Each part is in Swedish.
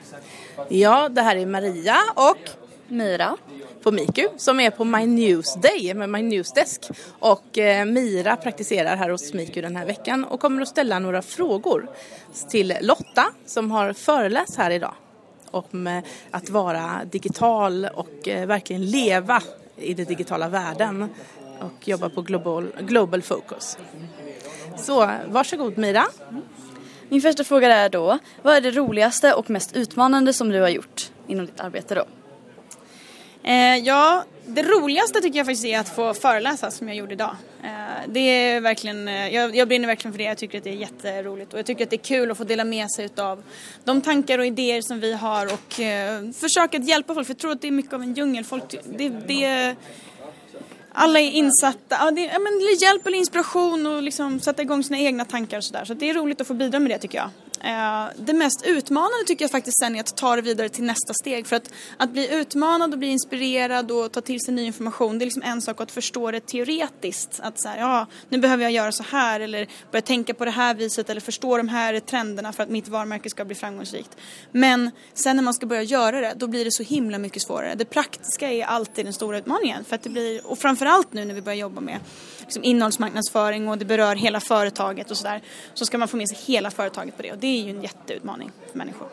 Ja, det här är Maria och Mira på Miku som är på My News Day med My News Desk. Och Mira praktiserar här hos Miku den här veckan och kommer att ställa några frågor till Lotta som har föreläst här idag om att vara digital och verkligen leva i den digitala världen och jobba på Global Focus. Så varsågod Mira. Min första fråga är då, vad är det roligaste och mest utmanande som du har gjort inom ditt arbete då? Ja, det roligaste tycker jag faktiskt är att få föreläsa som jag gjorde idag. Det är verkligen, jag brinner verkligen för det. Jag tycker att det är jätteroligt och jag tycker att det är kul att få dela med sig av de tankar och idéer som vi har och försöka att hjälpa folk. För jag tror att det är mycket av en djungel. Alla är insatta, det är hjälp eller inspiration och liksom sätta igång sina egna tankar och sådär. Så det är roligt att få bidra med det tycker jag. Det mest utmanande tycker jag faktiskt sen är att ta det vidare till nästa steg. För att bli utmanad och bli inspirerad och ta till sig ny information, det är liksom en sak att förstå det teoretiskt. Att så här, nu behöver jag göra så här eller börja tänka på det här viset eller förstå de här trenderna för att mitt varumärke ska bli framgångsrikt. Men sen när man ska börja göra det, då blir det så himla mycket svårare. Det praktiska är alltid den stora utmaningen. För att det blir, och framförallt nu när vi börjar jobba med liksom innehållsmarknadsföring och det berör hela företaget och sådär, så ska man få med sig hela företaget på det och det är ju en jätteutmaning för människor.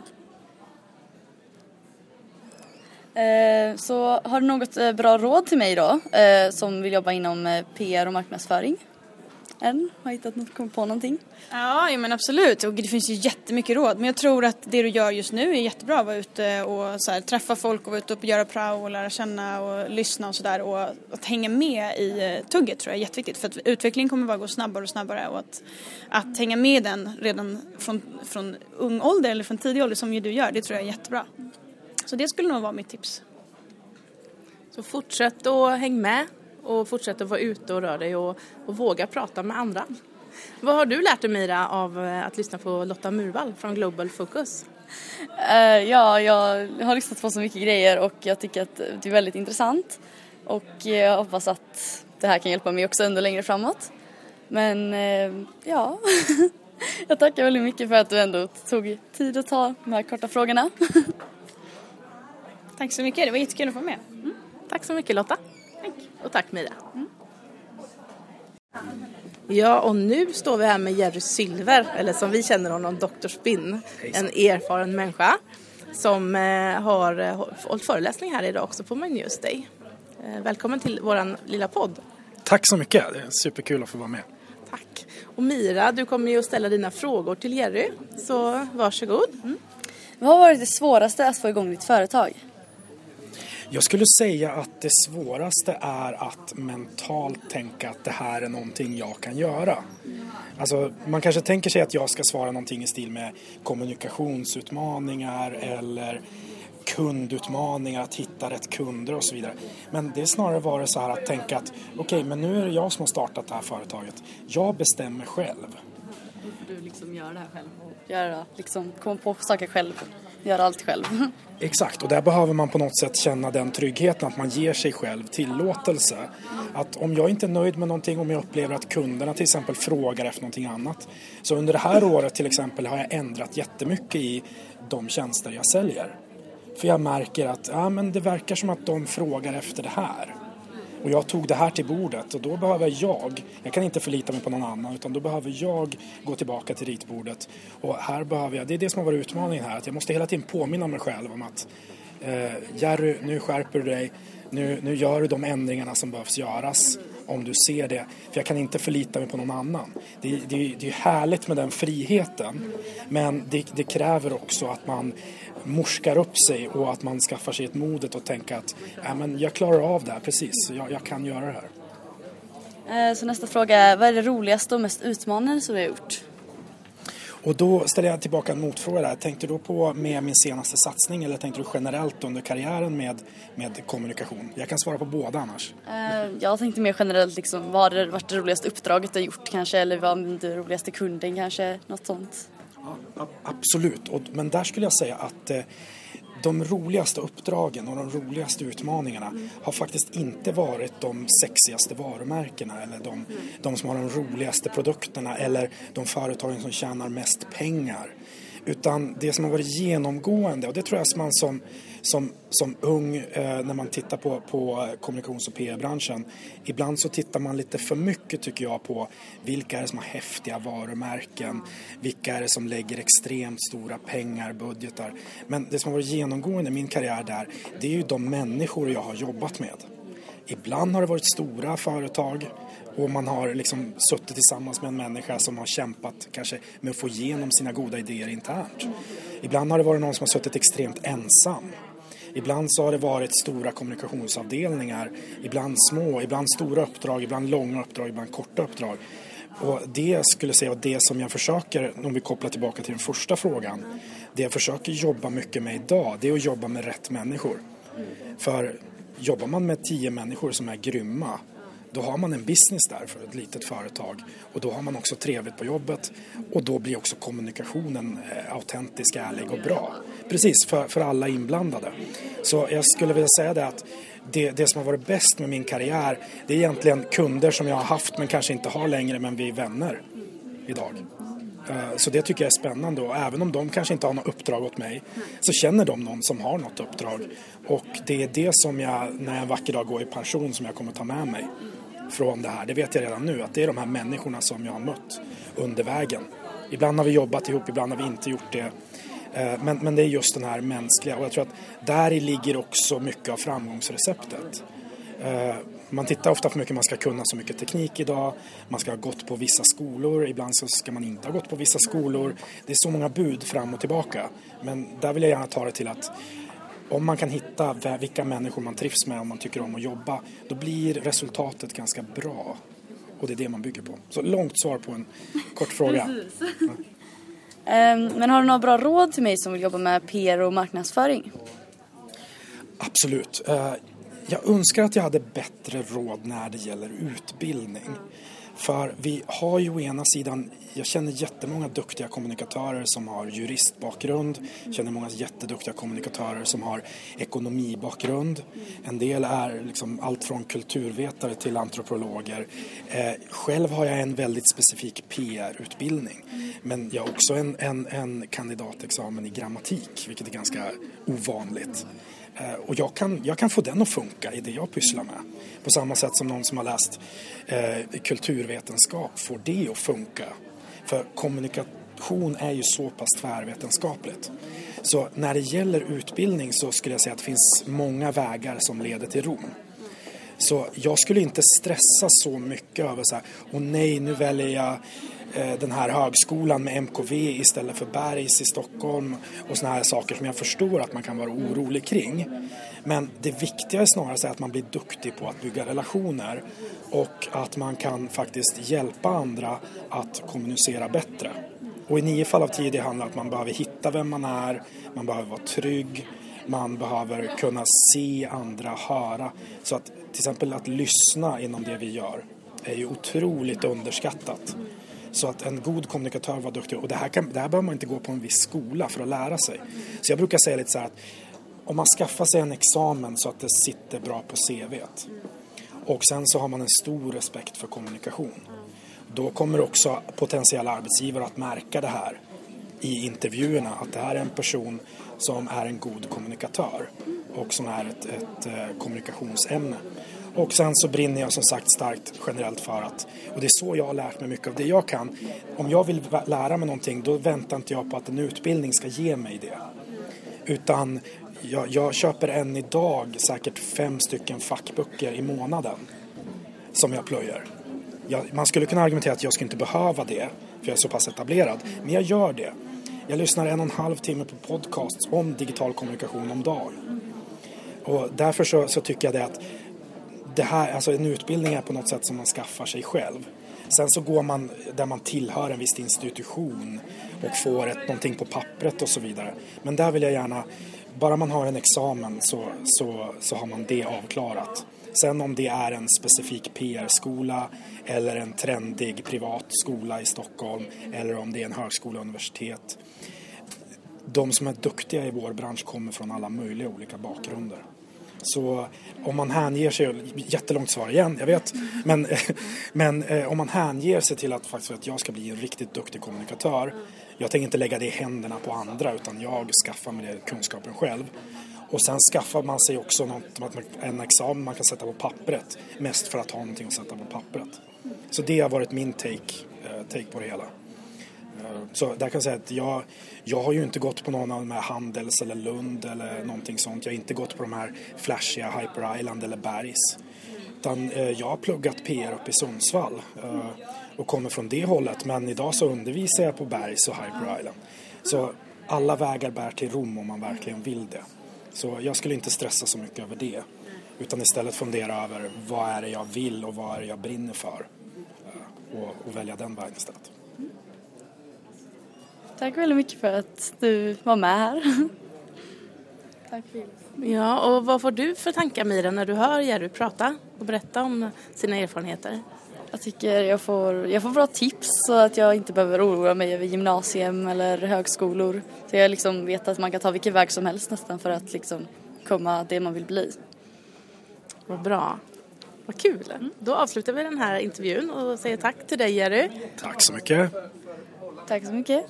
Så har du något bra råd till mig då som vill jobba inom PR och marknadsföring? Har hittat något, kommit på någonting? Ja, men absolut. Och det finns ju jättemycket råd. Men jag tror att det du gör just nu är jättebra. Att vara ute och så här, träffa folk och vara ute och göra prao och lära känna och lyssna och sådär. Och att hänga med i tugget tror jag är jätteviktigt. För att utvecklingen kommer bara gå snabbare och snabbare. Och att hänga med den redan från ung ålder eller från tidig ålder som ju du gör, det tror jag är jättebra. Så det skulle nog vara mitt tips. Så fortsätt att hänga med. Och fortsätta vara ute och röra dig och våga prata med andra. Vad har du lärt dig Mira av att lyssna på Lotta Murvall från Global Focus? Ja, jag har lyssnat på så mycket grejer och jag tycker att det är väldigt intressant. Och jag hoppas att det här kan hjälpa mig också ännu längre framåt. Men ja, jag tackar väldigt mycket för att du ändå tog tid att ta de här korta frågorna. Tack så mycket, det var jättekul att få med. Tack så mycket Lotta. Och tack Mira. Ja, och nu står vi här med Jerry Silver, eller som vi känner honom, Dr. Spinn. En erfaren människa som har hållit föreläsning här idag också på My News Day. Välkommen till våran lilla podd. Tack så mycket, det är superkul att få vara med. Tack. Och Mira, du kommer ju att ställa dina frågor till Jerry, så varsågod. Vad har varit det svåraste att få igång ditt företag? Jag skulle säga att det svåraste är att mentalt tänka att det här är någonting jag kan göra. Alltså, man kanske tänker sig att jag ska svara någonting i stil med kommunikationsutmaningar eller kundutmaningar, att hitta rätt kunder och så vidare. Men det är snarare varit så här att tänka att okej, men nu är det jag som har startat det här företaget. Jag bestämmer själv. Du liksom gör det här själv och komma på saker själv. Gör allt själv. Exakt, och där behöver man på något sätt känna den tryggheten att man ger sig själv tillåtelse. Att om jag inte är nöjd med någonting, om jag upplever att kunderna till exempel frågar efter någonting annat. Så under det här året till exempel har jag ändrat jättemycket i de tjänster jag säljer. För jag märker att men det verkar som att de frågar efter det här. Och jag tog det här till bordet och då behöver jag kan inte förlita mig på någon annan utan då behöver jag gå tillbaka till ritbordet. Och här behöver jag, det är det som har varit utmaningen här, att jag måste hela tiden påminna mig själv om att Jerry, nu skärper du dig, nu gör du de ändringarna som behövs göras om du ser det. För jag kan inte förlita mig på någon annan. Det är härligt med den friheten, men det kräver också att man morskar upp sig och att man skaffar sig ett modet och tänka att men jag klarar av det här, precis, jag kan göra det här. Så nästa fråga är, vad är det roligaste och mest utmanande som du har gjort? Och då ställer jag tillbaka en motfråga där. Tänkte du på med min senaste satsning eller tänkte du generellt under karriären med kommunikation? Jag kan svara på båda annars. Jag tänkte mer generellt, liksom, vad har varit det roligaste uppdraget du har gjort kanske? Eller vad är den roligaste kunden kanske? Något sånt. Ja, absolut, men där skulle jag säga att de roligaste uppdragen och de roligaste utmaningarna har faktiskt inte varit de sexigaste varumärkena eller de som har de roligaste produkterna eller de företagen som tjänar mest pengar. Utan det som har varit genomgående, och det tror jag att man som ung, när man tittar på kommunikations- och PR-branschen, ibland så tittar man lite för mycket, tycker jag, på vilka är det som har häftiga varumärken, vilka är det som lägger extremt stora pengar, budgetar. Men det som har varit genomgående i min karriär där, det är ju de människor jag har jobbat med. Ibland har det varit stora företag och man har liksom suttit tillsammans med en människa som har kämpat kanske med att få igenom sina goda idéer internt. Ibland har det varit någon som har suttit extremt ensam. Ibland så har det varit stora kommunikationsavdelningar, ibland små, ibland stora uppdrag, ibland långa uppdrag, ibland korta uppdrag. Och det skulle jag säga, och det som jag försöker, om vi kopplar tillbaka till den första frågan, det jag försöker jobba mycket med idag, det är att jobba med rätt människor. För jobbar man med 10 människor som är grymma, då har man en business där för ett litet företag. Och då har man också trevligt på jobbet. Och då blir också kommunikationen autentisk, ärlig och bra. Precis, för alla inblandade. Så jag skulle vilja säga det att det som har varit bäst med min karriär, det är egentligen kunder som jag har haft men kanske inte har längre, men vi är vänner idag. Så det tycker jag är spännande, och även om de kanske inte har något uppdrag åt mig, så känner de någon som har något uppdrag. Och det är det som jag, när jag en vacker dag går i pension, som jag kommer ta med mig från det här. Det vet jag redan nu, att det är de här människorna som jag har mött under vägen. Ibland har vi jobbat ihop, ibland har vi inte gjort det. Men det är just den här mänskliga, och jag tror att där ligger också mycket av framgångsreceptet. Man tittar ofta på mycket, man ska kunna så mycket teknik idag, man ska ha gått på vissa skolor, ibland så ska man inte ha gått på vissa skolor. Det är så många bud fram och tillbaka, men där vill jag gärna ta det till att om man kan hitta vilka människor man trivs med, om man tycker om att jobba, då blir resultatet ganska bra, och det är det man bygger på. Så långt svar på en kort fråga. Ja. Men har du några bra råd till mig som vill jobba med PR och marknadsföring? Absolut. Jag önskar att jag hade bättre råd när det gäller utbildning. För vi har ju å ena sidan, jag känner jättemånga duktiga kommunikatörer som har juristbakgrund. Jag känner många jätteduktiga kommunikatörer som har ekonomibakgrund. En del är liksom allt från kulturvetare till antropologer. Själv har jag en väldigt specifik PR-utbildning. Men jag har också en kandidatexamen i grammatik, vilket är ganska ovanligt. Och jag kan få den att funka i det jag pysslar med. På samma sätt som någon som har läst kulturvetenskap får det att funka. För kommunikation är ju så pass tvärvetenskapligt. Så när det gäller utbildning så skulle jag säga att det finns många vägar som leder till Rom. Så jag skulle inte stressa så mycket över så här, och nej, nu väljer jag den här högskolan med MKV istället för Bergs i Stockholm och såna här saker som jag förstår att man kan vara orolig kring. Men det viktiga är snarare att man blir duktig på att bygga relationer och att man kan faktiskt hjälpa andra att kommunicera bättre. Och i 9 fall av 10 det handlar om att man behöver hitta vem man är, man behöver vara trygg, man behöver kunna se andra, höra. Så att till exempel att lyssna inom det vi gör är ju otroligt underskattat. Så att en god kommunikatör var duktig. Och det här behöver man inte gå på en viss skola för att lära sig. Så jag brukar säga lite så här att om man skaffar sig en examen så att det sitter bra på CV:t. Och sen så har man en stor respekt för kommunikation. Då kommer också potentiella arbetsgivare att märka det här i intervjuerna. Att det här är en person som är en god kommunikatör. Och som är ett kommunikationsämne. Och sen så brinner jag som sagt starkt generellt för att, och det är så jag har lärt mig mycket av det jag kan. Om jag vill lära mig någonting, då väntar inte jag på att en utbildning ska ge mig det. Utan jag köper än idag säkert 5 stycken fackböcker i månaden som jag plöjer. Man skulle kunna argumentera att jag ska inte behöva det, för jag är så pass etablerad. Men jag gör det. Jag lyssnar 1,5 timme på podcasts om digital kommunikation om dagen. Och därför så tycker jag det att det här, alltså en utbildning är på något sätt som man skaffar sig själv. Sen så går man där man tillhör en viss institution och får någonting på pappret och så vidare. Men där vill jag gärna, bara man har en examen så har man det avklarat. Sen om det är en specifik PR-skola eller en trendig privat skola i Stockholm eller om det är en högskola och universitet. De som är duktiga i vår bransch kommer från alla möjliga olika bakgrunder. Så om man hänger sig, jättelångt svar igen, jag vet, men om man hänger sig till att faktiskt att jag ska bli en riktigt duktig kommunikatör, jag tänker inte lägga det i händerna på andra utan jag skaffar mig det kunskapen själv. Och sen skaffar man sig också en examen man kan sätta på pappret, mest för att ha någonting att sätta på pappret. Så det har varit min take på det hela. Så där kan jag säga att jag har ju inte gått på någon av de här Handels eller Lund eller någonting sånt. Jag har inte gått på de här flashiga Hyper Island eller Bergs. Utan jag har pluggat PR uppe i Sundsvall och kommer från det hållet. Men idag så undervisar jag på Bergs och Hyper Island. Så alla vägar bär till Rom om man verkligen vill det. Så jag skulle inte stressa så mycket över det. Utan istället fundera över vad är det jag vill och vad är det jag brinner för. Och välja den vägen istället. Tack väldigt mycket för att du var med här. Tack för det. Ja, och vad får du för tankar, Mira, när du hör Jerry prata och berätta om sina erfarenheter? Jag tycker jag får bra tips så att jag inte behöver oroa mig över gymnasium eller högskolor. Så jag liksom vet att man kan ta vilken väg som helst nästan för att liksom komma det man vill bli. Vad bra. Vad kul. Då avslutar vi den här intervjun och säger tack till dig, Jerry. Tack så mycket. Tack så mycket.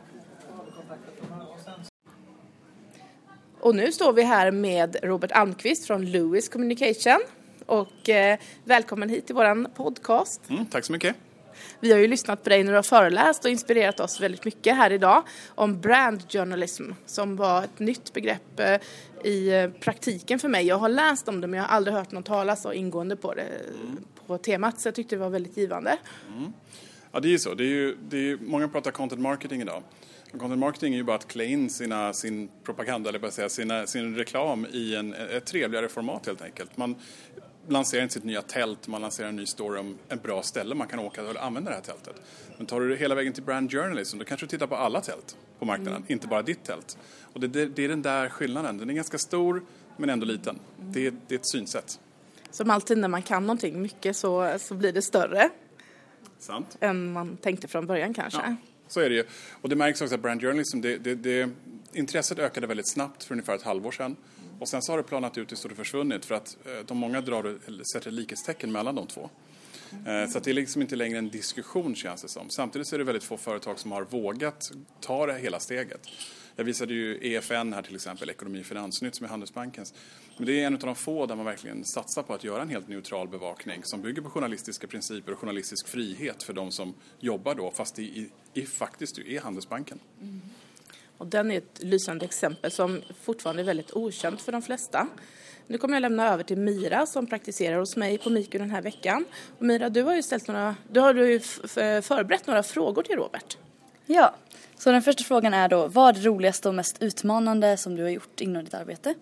Och nu står vi här med Robert Almqvist från Lewis Communication. Och välkommen hit till våran podcast. Tack så mycket. Vi har ju lyssnat på dig när du har föreläst och inspirerat oss väldigt mycket här idag om brand journalism, som var ett nytt begrepp i praktiken för mig. Jag har läst om det men jag har aldrig hört någon tala så ingående på det på temat, så jag tyckte det var väldigt givande. Ja, det är ju så. Det är många pratar content marketing idag. Content marketing är ju bara att klä in sin propaganda, eller bara säga sin reklam i ett trevligare format helt enkelt. Man lanserar inte sitt nya tält, man lanserar en ny story om ett bra ställe man kan åka och använda det här tältet. Men tar du det hela vägen till brand journalism, då kanske du tittar på alla tält på marknaden, inte bara ditt tält. Och det är den där skillnaden. Den är ganska stor men ändå liten. Det är ett synsätt. Som alltid när man kan någonting mycket så blir det större. Sant. Än man tänkte från början kanske. Ja, så är det ju. Och det märks också att brand journalism, intresset ökade väldigt snabbt för ungefär ett halvår sedan. Och sen så har det planat ut och försvunnit för att många sätter likhetstecken mellan de två. Så att det är liksom inte längre en diskussion, känns det som. Samtidigt så är det väldigt få företag som har vågat ta det hela steget. Jag visade ju EFN här till exempel, Ekonomi och Finansnytt, som är Handelsbankens. Men det är en av de få där man verkligen satsar på att göra en helt neutral bevakning som bygger på journalistiska principer och journalistisk frihet för de som jobbar då, fast i faktiskt är Handelsbanken. Och den är ett lysande exempel som fortfarande är väldigt okänt för de flesta. Nu kommer jag lämna över till Mira som praktiserar hos mig på Miku den här veckan. Och Mira, du har ju förberett några frågor till Robert. Ja, så den första frågan är då, vad är det roligaste och mest utmanande som du har gjort inom ditt arbete?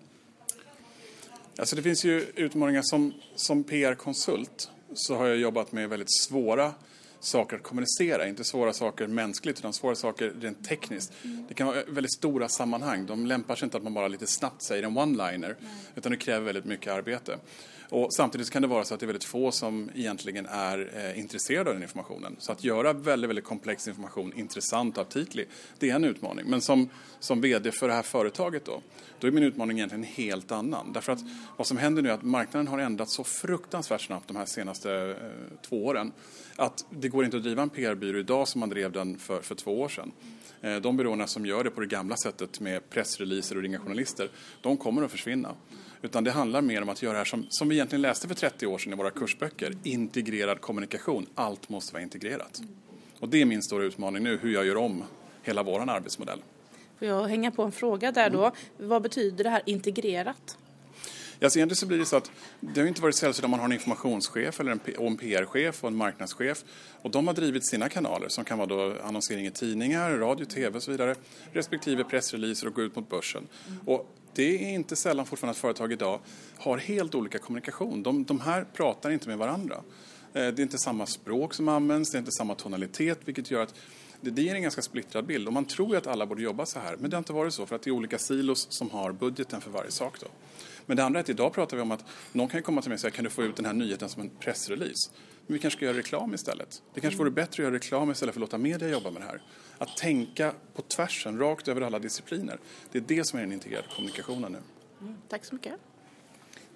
Alltså det finns ju utmaningar som PR-konsult, så har jag jobbat med väldigt svåra saker att kommunicera. Inte svåra saker mänskligt utan svåra saker rent tekniskt. Det kan vara väldigt stora sammanhang. De lämpar sig inte att man bara lite snabbt säger en one-liner. Utan det kräver väldigt mycket arbete. Och samtidigt kan det vara så att det är väldigt få som egentligen är intresserade av den informationen. Så att göra väldigt, väldigt komplex information intressant och aptitlig, det är en utmaning. Men som vd för det här företaget då är min utmaning egentligen en helt annan. Därför att vad som händer nu är att marknaden har ändrats så fruktansvärt snabbt de här senaste 2 åren. Att det går inte att driva en PR-byrå idag som man drev den för 2 år sedan. De byråerna som gör det på det gamla sättet med pressreleaser och ringa journalister, de kommer att försvinna. Utan det handlar mer om att göra det här som vi egentligen läste för 30 år sedan i våra kursböcker. Integrerad kommunikation. Allt måste vara integrerat. Och det är min stora utmaning nu, hur jag gör om hela våran arbetsmodell. Får jag hänga på en fråga där då? Vad betyder det här integrerat? Ja, så egentligen så blir det så att det har inte varit sällsynt om man har en informationschef eller en PR-chef och en marknadschef. Och de har drivit sina kanaler som kan vara då annonsering i tidningar, radio, tv och så vidare. Respektive pressreleaser och gå ut mot börsen. Och det är inte sällan fortfarande att företag idag har helt olika kommunikation. De här pratar inte med varandra. Det är inte samma språk som används, det är inte samma tonalitet, vilket gör att det ger en ganska splittrad bild. Och man tror ju att alla borde jobba så här, men det har inte varit så för att det är olika silos som har budgeten för varje sak då. Men det andra är att idag pratar vi om att någon kan komma till mig och säga, kan du få ut den här nyheten som en pressrelease? Men vi kanske ska göra reklam istället. Det kanske vore bättre att göra reklam istället för att låta media jobba med det här. Att tänka på tvärsen, rakt över alla discipliner. Det är det som är den integrerade kommunikationen nu. Tack så mycket.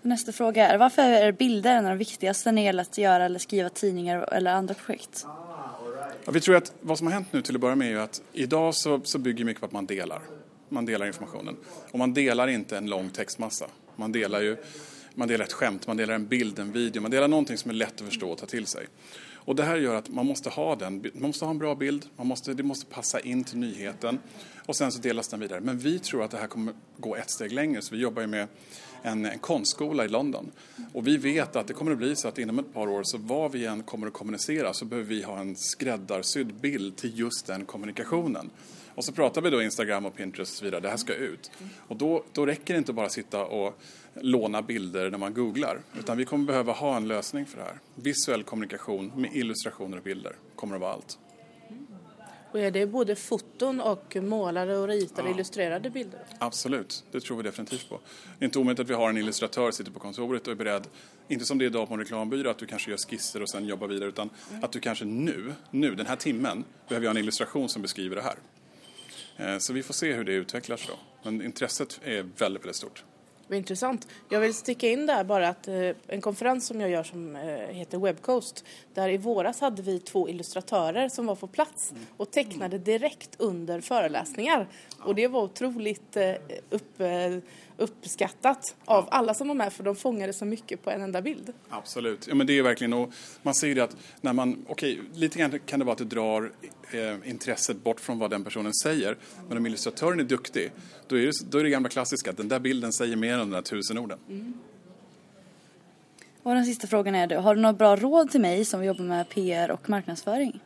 Nästa fråga är, varför är bilder en av de viktigaste när det gäller att göra eller skriva tidningar eller andra projekt? Ja, vi tror att vad som har hänt nu till att börja med är ju att idag så bygger mycket på att man delar. Man delar informationen. Och man delar inte en lång textmassa. Man delar ett skämt, man delar en bild, en video. Man delar någonting som är lätt att förstå och ta till sig. Och det här gör att man måste ha en bra bild. Det måste passa in till nyheten. Och sen så delas den vidare. Men vi tror att det här kommer gå ett steg längre. Så vi jobbar ju med en konstskola i London. Och vi vet att det kommer att bli så att inom ett par år så vad vi än kommer att kommunicera så behöver vi ha en skräddarsydd bild till just den kommunikationen. Och så pratar vi då Instagram och Pinterest och så vidare. Det här ska ut. Och då räcker det inte bara sitta och låna bilder när man googlar. Utan vi kommer behöva ha en lösning för det här. Visuell kommunikation med illustrationer och bilder kommer att vara allt. Och är det både foton och målade och ritade illustrerade bilder? Absolut, det tror vi definitivt på. Det är inte omöjligt att vi har en illustratör som sitter på kontoret och är beredd, inte som det är idag på en reklambyrå, att du kanske gör skisser och sen jobbar vidare, utan att du kanske nu den här timmen, behöver jag en illustration som beskriver det här. Så vi får se hur det utvecklas då. Men intresset är väldigt, väldigt stort. Vad intressant. Jag vill sticka in där bara att en konferens som jag gör som heter Webcoast, där i våras hade vi 2 illustratörer som var på plats och tecknade direkt under föreläsningar. Och det var otroligt uppskattat av alla som var med, för de fångade så mycket på en enda bild. Absolut. Ja, men det är verkligen, och man ser ju det att när man, lite grann kan det vara att det drar intresset bort från vad den personen säger. Men om illustratören är duktig, då är det gamla klassiska att den där bilden säger mer än de där 1000 orden. Och den sista frågan är, har du några bra råd till mig som jobbar med PR och marknadsföring?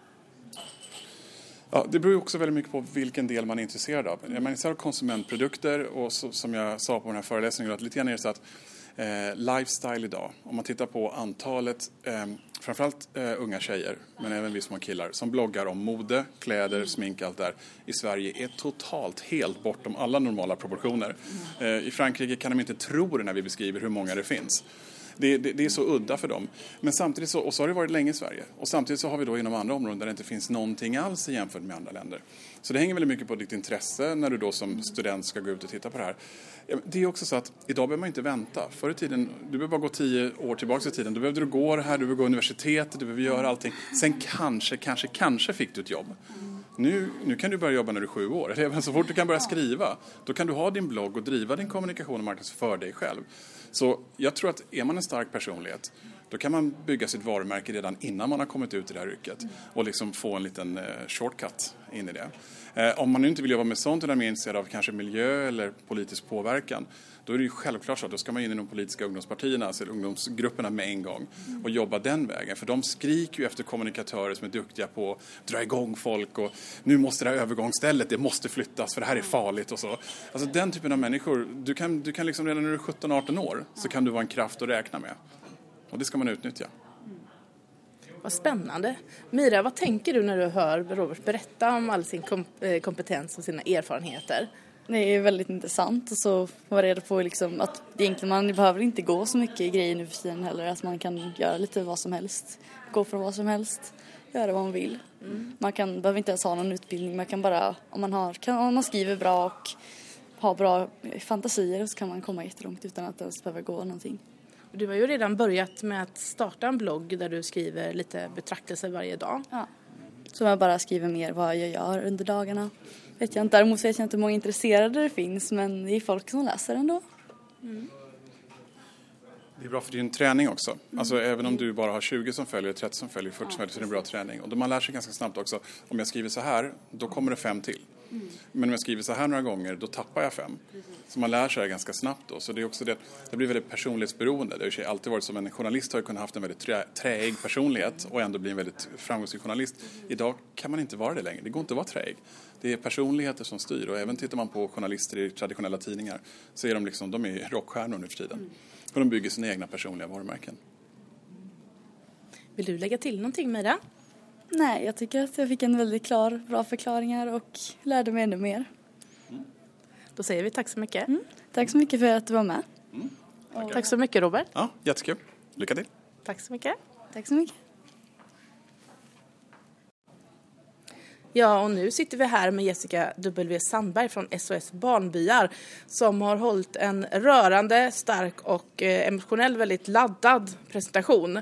Ja, det beror också väldigt mycket på vilken del man är intresserad av. Är man intresserad av konsumentprodukter och som jag sa på den här föreläsningen, att lite grann är det så att lifestyle idag, om man tittar på antalet, framförallt unga tjejer, men även vi små killar, som bloggar om mode, kläder, smink, allt där, i Sverige är totalt helt bortom alla normala proportioner. I Frankrike kan de inte tro det när vi beskriver hur många det finns. Det är så udda för dem. Men samtidigt så har det varit länge i Sverige. Och samtidigt så har vi då inom andra områden där det inte finns någonting alls jämfört med andra länder. Så det hänger väldigt mycket på ditt intresse när du då som student ska gå ut och titta på det här. Det är också så att idag behöver man inte vänta. Förr i tiden, du behöver bara gå 10 år tillbaka i tiden. Då behövde du gå det här, du behöver gå universitetet, du behöver göra allting. Sen kanske fick du ett jobb. Nu kan du börja jobba när du är 7 år. Eller så fort du kan börja skriva, då kan du ha din blogg och driva din kommunikation och marknadsföring för dig själv. Så jag tror att är man en stark personlighet, då kan man bygga sitt varumärke redan innan man har kommit ut i det här yrket. Och liksom få en liten shortcut in i det. Om man nu inte vill jobba med sånt, eller är mer intresserad av kanske miljö eller politisk påverkan, då är det ju självklart så att då ska man in i de politiska ungdomspartierna, alltså ungdomsgrupperna med en gång och jobba den vägen. För de skriker ju efter kommunikatörer som är duktiga på att dra igång folk och nu måste det här övergångsstället, det måste flyttas för det här är farligt och så. Alltså den typen av människor, du kan liksom redan när du är 17-18 år så kan du vara en kraft att räkna med. Och det ska man utnyttja. Vad spännande. Mira, vad tänker du när du hör Robert berätta om all sin kompetens och sina erfarenheter? Det är väldigt intressant och så var reda på liksom att egentligen man behöver inte gå så mycket i grejer nu för tiden heller. Att man kan göra lite vad som helst. Gå för vad som helst. Göra vad man vill. Man behöver inte ens ha någon utbildning. Man kan bara, om man skriver bra och har bra fantasier så kan man komma jättelångt utan att ens behöva gå någonting. Du har ju redan börjat med att starta en blogg där du skriver lite betraktelser varje dag. Ja. Så jag bara skriver mer vad jag gör under dagarna. Däremot vet jag inte hur många intresserade det finns, men det är folk som läser ändå. Det är bra för din träning också. Alltså även om du bara har 20 som följer, 30 som följer, 40 som följer, så är det bra träning. Och då man lär sig ganska snabbt också. Om jag skriver så här, då kommer det 5 till. Men om jag skriver så här några gånger, då tappar jag 5. Så man lär sig ganska snabbt då. Så det är också det blir väldigt personlighetsberoende. Det har alltid varit som en journalist har kunnat haft en väldigt träig personlighet och ändå bli en väldigt framgångsrik journalist. Idag kan man inte vara det längre. Det går inte att vara träig. Det är personligheter som styr. Och även tittar man på journalister i traditionella tidningar så är de är rockstjärnor nu för tiden. Och de bygger sina egna personliga varumärken. Vill du lägga till någonting med det? Nej, jag tycker att jag fick en väldigt bra förklaringar och lärde mig ännu mer. Då säger vi tack så mycket. Tack så mycket för att du var med. Tack så mycket, Robert. Ja, jättekul. Lycka till. Tack så mycket. Tack så mycket. Ja, och nu sitter vi här med Jessica W. Sandberg från SOS Barnbyar som har hållit en rörande, stark och emotionell väldigt laddad presentation.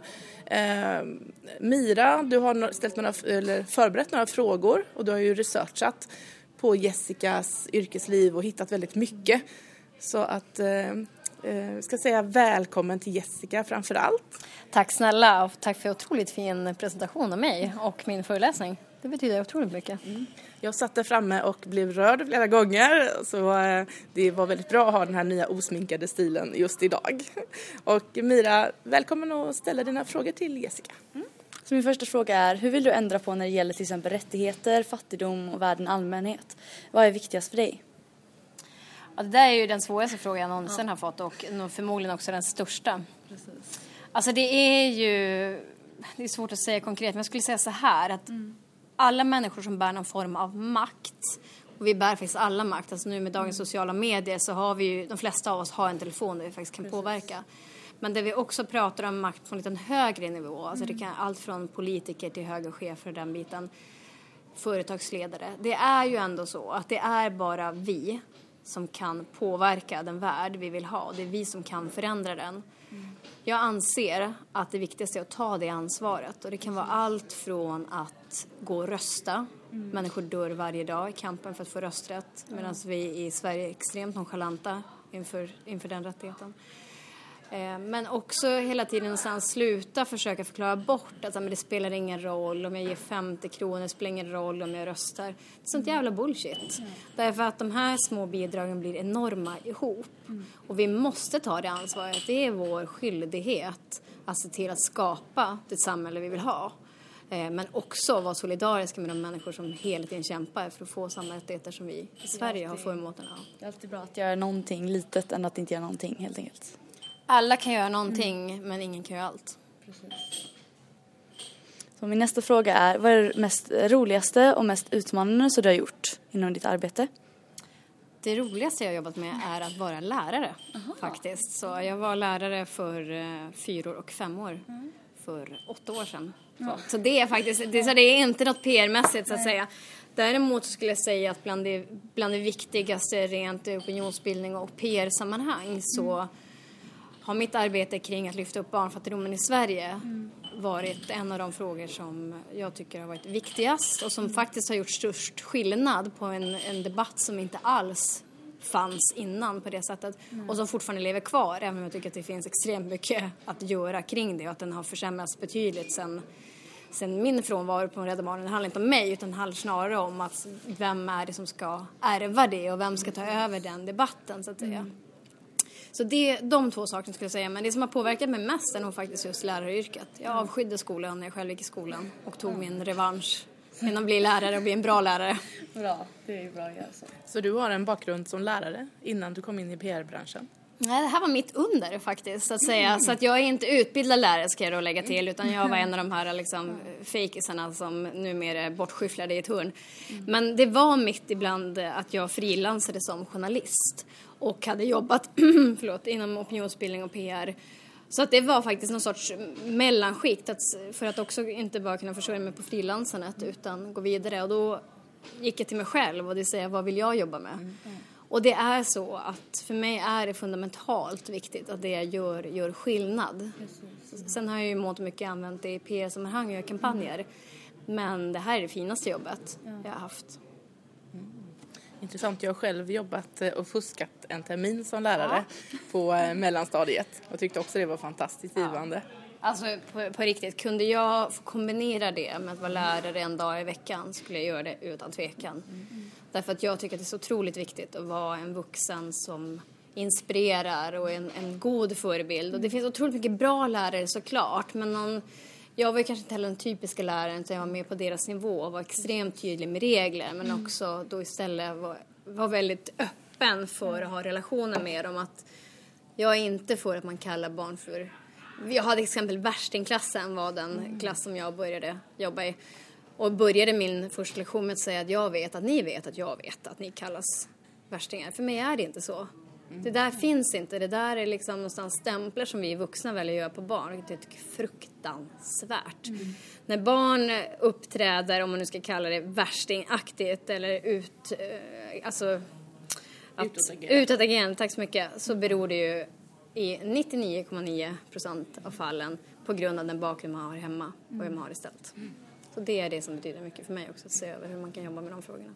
Mira, du har förberett några frågor och du har ju researchat på Jessicas yrkesliv och hittat väldigt mycket. Så att ska säga välkommen till Jessica framför allt. Tack snälla och tack för otroligt fin presentation av mig och min föreläsning. Det betyder otroligt mycket. Jag satt där framme och blev rörd flera gånger så det var väldigt bra att ha den här nya osminkade stilen just idag. Och Mira, välkommen att ställa dina frågor till Jessica. Så min första fråga är, hur vill du ändra på när det gäller till exempel rättigheter, fattigdom och världen allmänhet? Vad är viktigast för dig? Ja, det där är ju den svåraste frågan jag någonsin har fått och förmodligen också den största. Precis. Alltså det är svårt att säga konkret, men jag skulle säga så här att alla människor som bär någon form av makt, och vi bär faktiskt alla makt, alltså nu med dagens sociala medier så har vi ju, de flesta av oss har en telefon där vi faktiskt kan påverka. Men där vi också pratar om makt på en liten högre nivå, alltså det kan allt från politiker till höga chefer och den biten, företagsledare. Det är ju ändå så att det är bara vi som kan påverka den värld vi vill ha. Det är vi som kan förändra den. Jag anser att det viktigaste är att ta det ansvaret. Och det kan vara allt från att gå och rösta. Människor dör varje dag i kampen för att få rösträtt. Medan vi i Sverige är extremt nonchalanta inför den rättigheten. Men också hela tiden någonstans sluta försöka förklara bort att men det spelar ingen roll om jag ger 50 kronor, det spelar ingen roll om jag röstar. Det är sånt jävla bullshit. Därför att de här små bidragen blir enorma ihop. Och vi måste ta det ansvaret. Det är vår skyldighet att se till att skapa det samhälle vi vill ha. Men också vara solidariska med de människor som hela tiden kämpar för att få samma rättigheter som vi i Sverige har förmåten av. Det är alltid bra att göra någonting litet än att inte göra någonting helt enkelt. Alla kan göra någonting, men ingen kan göra allt. Precis. Så min nästa fråga är, vad är det mest roligaste och mest utmanande som du har gjort inom ditt arbete? Det roligaste jag har jobbat med är att vara lärare, faktiskt. Så jag var lärare för 4 och 5 år, för 8 år sedan. Så det är faktiskt, det är inte något PR-mässigt så att säga. Däremot skulle jag säga att bland det viktigaste rent opinionsbildning och PR-sammanhang så har mitt arbete kring att lyfta upp barnfattigdomen i Sverige varit en av de frågor som jag tycker har varit viktigast och som faktiskt har gjort störst skillnad på en debatt som inte alls fanns innan på det sättet och som fortfarande lever kvar, även om jag tycker att det finns extremt mycket att göra kring det och att den har försämrats betydligt sen min frånvaro på Rädda Barnen. Det handlar inte om mig utan det handlar snarare om att vem är det som ska ärva det och vem ska ta över den debatten så att säga. Så det är de 2 sakerna skulle jag säga. Men det som har påverkat mig mest är nog faktiskt just läraryrket. Jag avskydde skolan när jag själv gick i skolan. Och tog min revansch genom att bli lärare och bli en bra lärare. Bra, det är bra att göra så. Så du har en bakgrund som lärare innan du kom in i PR-branschen? Nej, det här var mitt under faktiskt, så att säga. Så att jag är inte utbildad lärare ska jag då lägga till. Utan jag var en av de här liksom fejkisarna som numera är bortskyfflade i ett hörn. Men det var mitt ibland att jag frilansade som journalist. Och hade jobbat inom opinionsbildning och PR. Så att det var faktiskt någon sorts mellanskikt. För att också inte bara kunna försörja mig på frilansandet utan gå vidare. Och då gick jag till mig själv och det säger vad vill jag jobba med. Och det är så att för mig är det fundamentalt viktigt att det jag gör skillnad. Sen har jag ju mått mycket använt det i PR-sammanhang och kampanjer. Men det här är det finaste jobbet jag har haft. Intressant, jag har själv jobbat och fuskat en termin som lärare på mellanstadiet och tyckte också det var fantastiskt givande. Alltså på riktigt, kunde jag få kombinera det med att vara lärare en dag i veckan skulle jag göra det utan tvekan. Därför att jag tycker att det är så otroligt viktigt att vara en vuxen som inspirerar och en god förebild. Och det finns otroligt mycket bra lärare såklart, men jag var ju kanske inte heller den typiska läraren utan jag var med på deras nivå och var extremt tydlig med regler men också då istället var väldigt öppen för att ha relationer med dem. Att jag är inte för att man kallar barn för... Jag hade till exempel värstingklassen var den klass som jag började jobba i. Och började min första lektion med att säga att jag vet att ni vet att jag vet att ni kallas värstingar. För mig är det inte så. Det där finns inte. Det där är liksom någonstans stämplar som vi vuxna väljer att göra på barn. Det är fruktansvärt. När barn uppträder, om man nu ska kalla det värstingaktigt eller utåtagerande, tack så mycket, så beror det ju i 99,9% av fallen på grund av den bakgrund man har hemma och hur man har det ställt. Så det är det som betyder mycket för mig också, att se över hur man kan jobba med de frågorna.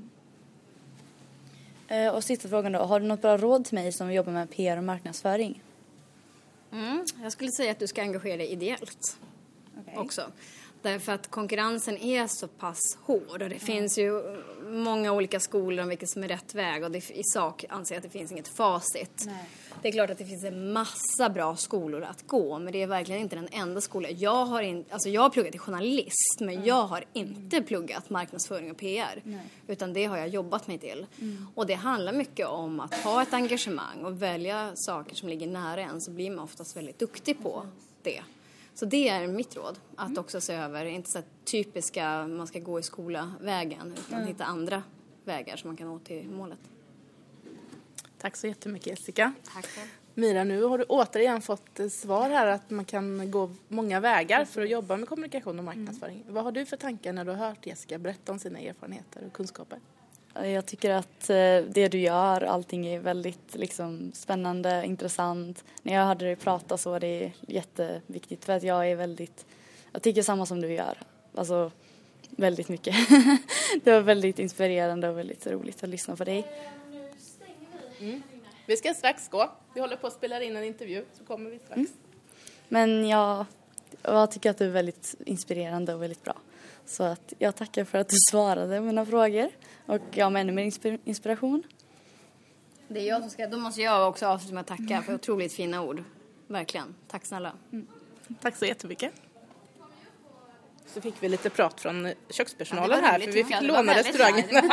Och sista frågan då, har du något bra råd till mig som jobbar med PR och marknadsföring? Jag skulle säga att du ska engagera dig ideellt också. Därför att konkurrensen är så pass hård och det finns ju många olika skolor om vilket som är rätt väg och i sak anser jag att det finns inget facit. Nej. Det är klart att det finns en massa bra skolor att gå, men det är verkligen inte den enda skolan. Jag har pluggat till journalist, men jag har inte pluggat marknadsföring och PR. Nej. Utan det har jag jobbat mig till. Och det handlar mycket om att ha ett engagemang och välja saker som ligger nära en, så blir man oftast väldigt duktig på det. Så det är mitt råd, att också se över, inte så typiska man ska gå i skola-vägen, utan hitta andra vägar som man kan nå till målet. Tack så jättemycket, Jessica. Tack. Mira, nu har du återigen fått svar här att man kan gå många vägar för att jobba med kommunikation och marknadsföring. Vad har du för tankar när du har hört Jessica berätta om sina erfarenheter och kunskaper? Jag tycker att det du gör, allting är väldigt liksom, spännande, intressant. När jag hörde dig prata så var det jätteviktigt för att jag tycker samma som du gör. Alltså väldigt mycket. Det var väldigt inspirerande och väldigt roligt att lyssna på dig. Vi ska strax gå. Vi håller på att spela in en intervju, så kommer vi strax. Men jag tycker att du är väldigt inspirerande och väldigt bra. Så att jag tackar för att du svarade mina frågor. Och jag har med ännu mer inspiration. Det är jag som ska, då måste jag också avsluta med att tacka för otroligt fina ord. Verkligen. Tack snälla. Tack så jättemycket. Så fick vi lite prat från kökspersonalen här, för vi fick låna restaurangen.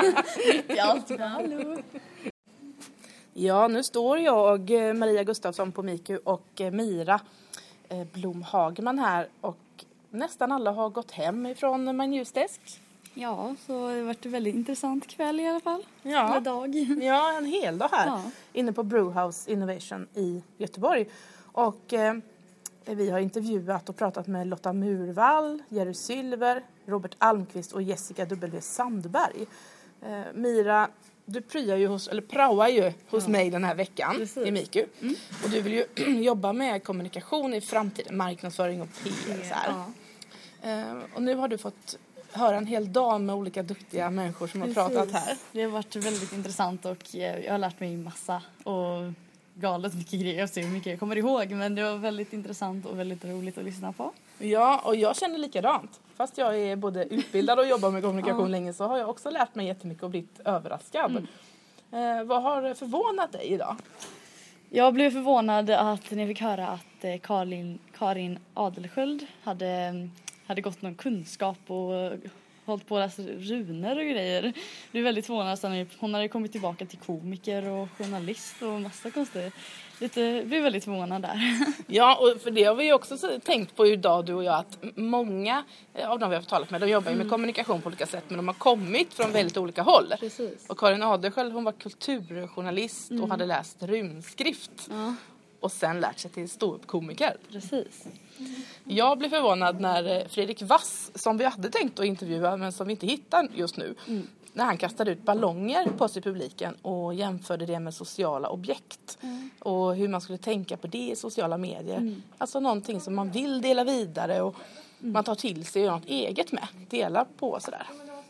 Ja, nu står jag och Maria Gustafsson på Miku och Mira Blom Hagman här, och nästan alla har gått hem ifrån My News Desk. Ja, så det har varit en väldigt intressant kväll i alla fall. Ja, eller dag. Ja, en hel dag här inne på Brewhouse Innovation i Göteborg. Och vi har intervjuat och pratat med Lotta Murvall, Jerry Silver, Robert Almqvist och Jessica W. Sandberg. Mira, du praoar ju hos mig den här veckan i Miku. Och du vill ju jobba med kommunikation i framtiden, marknadsföring och PR. Så här. Och nu har du fått höra en hel dag med olika duktiga människor som har pratat här. Det har varit väldigt intressant och jag har lärt mig massa och galet mycket grejer. Jag ser hur mycket jag kommer ihåg, men det var väldigt intressant och väldigt roligt att lyssna på. Ja, och jag känner likadant. Fast jag är både utbildad och jobbar med kommunikation länge, så har jag också lärt mig jättemycket och blivit överraskad. Vad har förvånat dig idag? Jag blev förvånad att när jag fick höra att Karin Adelsköld hade gått någon kunskap och hållit på att läsa runor och grejer. Det är väldigt förvånande att hon hade kommit tillbaka till komiker och journalist och massa konstigt. Jag blev väldigt förvånad där. Ja, och för det har vi också tänkt på idag, du och jag, att många av dem vi har talat med, de jobbar ju med kommunikation på olika sätt, men de har kommit från väldigt olika håll. Precis. Och Karin Adelsköld, hon var kulturjournalist och hade läst runskrift. Ja. Och sen lärt sig till ståuppkomiker. Precis. Jag blev förvånad när Fredrik Wass, som vi hade tänkt att intervjua men som vi inte hittar just nu, när han kastade ut ballonger på sig i publiken och jämförde det med sociala objekt och hur man skulle tänka på det i sociala medier. Alltså någonting som man vill dela vidare och man tar till sig och gör något eget med. Dela på sådär.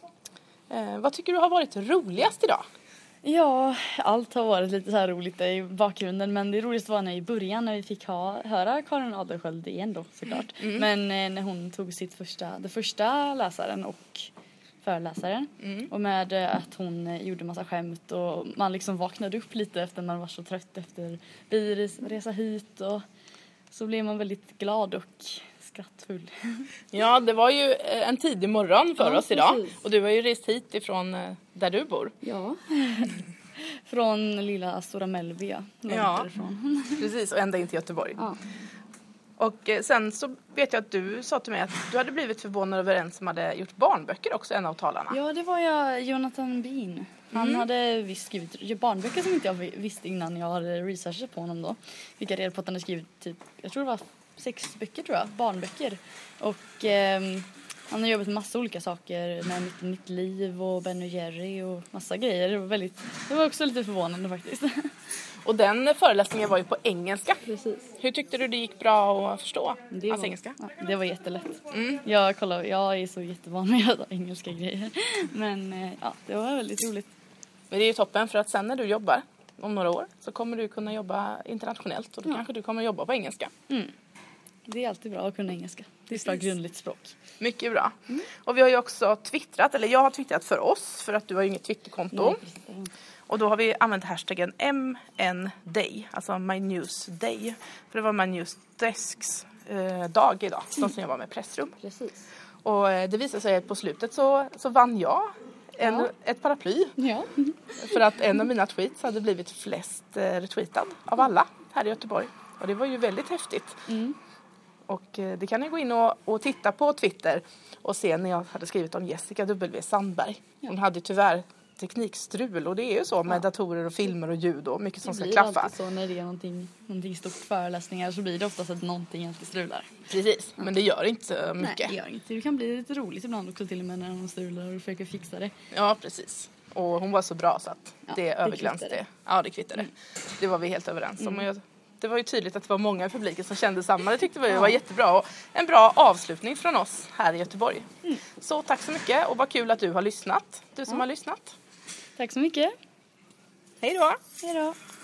Vad tycker du har varit roligast idag? Ja, allt har varit lite så här roligt i bakgrunden, men det roligaste var i början när vi fick höra Karin Adelsköld igen då, såklart. Men när hon tog det första läsaren och föreläsaren och med att hon gjorde massa skämt och man liksom vaknade upp lite efter man var så trött efter bilresa hit, och så blev man väldigt glad och skrattfull. Ja, det var ju en tidig morgon för oss idag. Precis. Och du har ju rest hit ifrån där du bor. Ja. Från lilla Stora Mellby. Ja, precis. Och ända in till Göteborg. Ja. Och sen så vet jag att du sa till mig att du hade blivit förvånad över en som hade gjort barnböcker också, en av talarna. Ja, det var Jonathan Bean Han hade visst skrivit barnböcker som inte jag visste innan jag hade researchat på honom då. Fick jag reda på att han hade skrivit typ, jag tror det var 6 böcker tror jag, barnböcker. Och han har jobbat med massa olika saker med mitt liv och Ben och Jerry och massa grejer. Det var också lite förvånande faktiskt. Och den föreläsningen var ju på engelska. Precis. Hur tyckte du det gick bra att förstå hans engelska? Ja, det var jättelätt. Jag är så jättevan med att göra engelska grejer. Men ja, det var väldigt roligt. Men det är ju toppen, för att sen när du jobbar om några år så kommer du kunna jobba internationellt och då kanske du kommer jobba på engelska. Det är alltid bra att kunna engelska. Det är ett bra grundligt språk. Mycket bra. Och vi har ju också twittrat, eller jag har twittrat för oss, för att du har ju inget Twitterkonto. Och då har vi använt hashtaggen MNDay, alltså My News Day. För det var My News Desks dag idag, de som jobbar med pressrum. Precis. Och det visade sig att på slutet så vann jag ett paraply. Ja. För att en av mina tweets hade blivit flest retweetad av alla här i Göteborg. Och det var ju väldigt häftigt. Och det kan ni gå in och titta på Twitter och se när jag hade skrivit om Jessica W. Sandberg. Hon hade tyvärr teknikstrul, och det är ju så med datorer och filmer och ljud och mycket som ska klaffa. Det blir alltid så när det är någonting stort föreläsningar, så blir det oftast att någonting alltid strular. Precis, men det gör inte mycket. Nej, det gör inte. Det kan bli lite roligt ibland också, till och med när de strular och försöker fixa det. Ja, precis. Och hon var så bra så att det överglänste. Ja, det kvittade. Det var vi helt överens om. Det var ju tydligt att det var många i publiken som kände samma. Det tyckte vi var jättebra. Och en bra avslutning från oss här i Göteborg. Så tack så mycket, och vad kul att du har lyssnat. Du som har lyssnat. Tack så mycket. Hej då. Hej då.